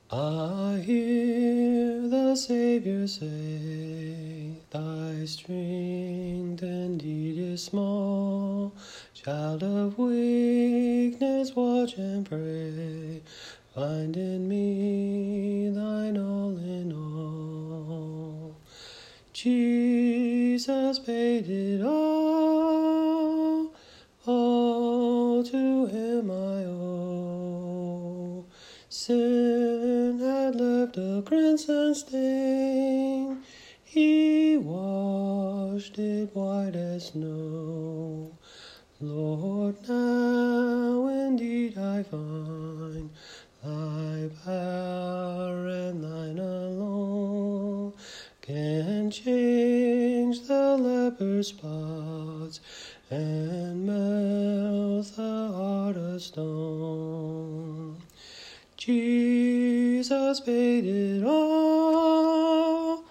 I hear the Savior say, thy strength indeed is small. Child of weakness, watch and pray. Find in me thine all in all. Jesus paid it all to him I owe. Sin had left a crimson stain, he washed it white as snow. Lord, now indeed I find thy power and thine alone can change the leper's spots and melt the heart of stone. Jesus paid it all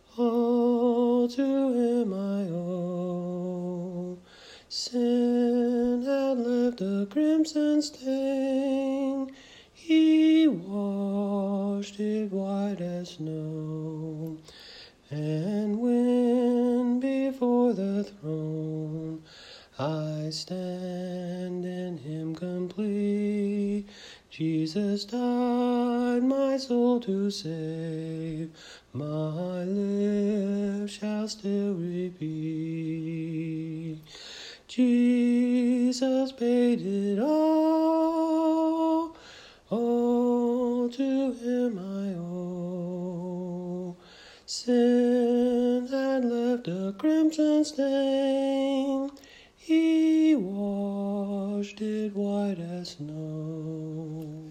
to him I owe. Sin had left a crimson stain, he washed it white as snow. And when before the throne I stand in him complete, Jesus died my soul to save, my lips shall still repeat. Jesus paid it all to him I owe. Sin had left a crimson stain, he washed it white as snow.